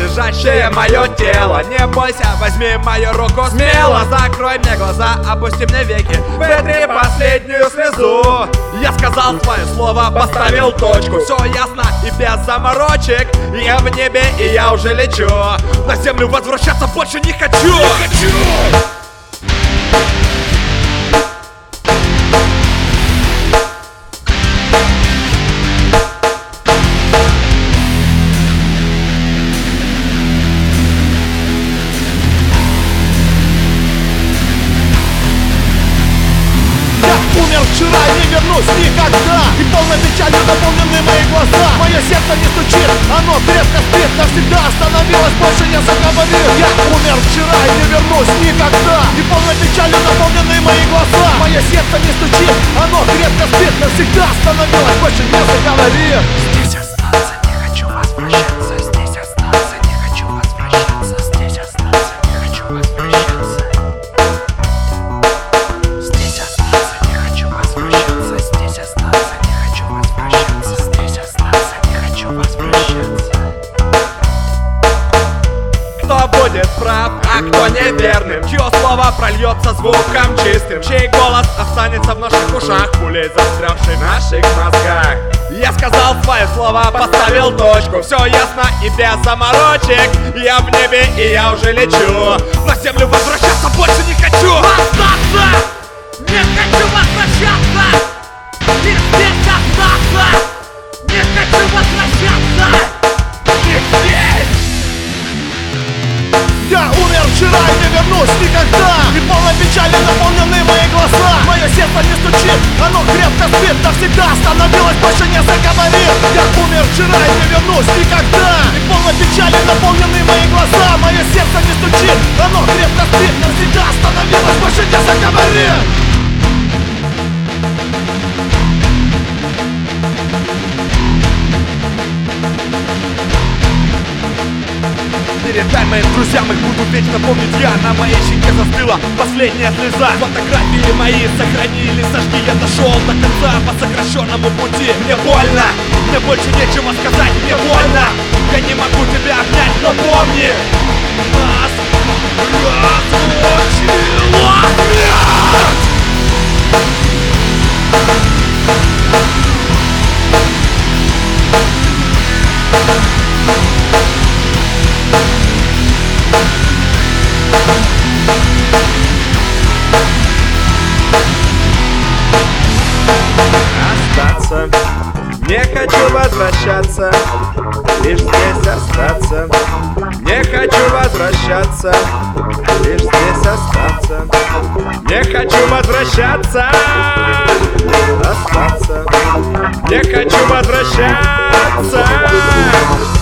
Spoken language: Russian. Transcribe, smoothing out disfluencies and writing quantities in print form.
лежащее мое тело. Не бойся, возьми мою руку смело. Закрой мне глаза, опусти мне веки, вытри последнюю слезу. Я сказал свое слово, поставил точку. Все ясно и без заморочек. Я в небе и я уже лечу. На землю возвращаться больше не хочу. Умер вчера и не вернусь никогда. И полной печалью наполнены мои глаза. Мое сердце не стучит, оно крепко спит. Навсегда остановилось, больше не заговорит. Я умер вчера и не вернусь никогда. И полной печалью наполнены мои глаза. Мое сердце не стучит, оно крепко спит. Навсегда остановилось, больше не заговорит. Здесь остаться, не хочу возвращаться. Здесь остаться, не хочу возвращаться. Здесь остаться, не хочу возвращаться. Здесь остаться, не хочу возвращаться. Здесь остаться, не хочу возвращаться. Здесь остаться, не хочу возвращаться. Кто будет прав, а кто неверным? Чье слово прольется звуком чистым? Чей голос останется в наших ушах, пулей застрявшей в наших мозгах? Я сказал свое слово, поставил точку. Все ясно и без заморочек. Я в небе и я уже лечу. На землю возвращаться больше не хочу. Остаться! Не хочу возвращаться! Не здесь остаться! Не хочу возвращаться! Не здесь! Я умер вчера и не вернусь никогда. И полной печали наполнены мои глаза. Мое сердце не стучит, оно крепко спит. Навсегда остановилось, больше не заговорит. Я умер вчера и не вернусь никогда. И полной печали наполнены мои глаза. Мое сердце не стучит, оно крепко спит. Навсегда остановилось, больше не заговорит. Передай моим друзьям, их буду вечно помнить я. На моей щеке застыла последняя слеза. Фотографии мои сохранили, сожги. Я дошел до конца по сокращенному пути. Мне больно, мне больше нечего сказать. Мне больно, я не могу тебя обнять, но помни, нас разлучила смерть. Остаться, не хочу возвращаться, лишь здесь остаться. Не хочу возвращаться, лишь здесь остаться. Не хочу возвращаться, остаться. Не хочу возвращаться.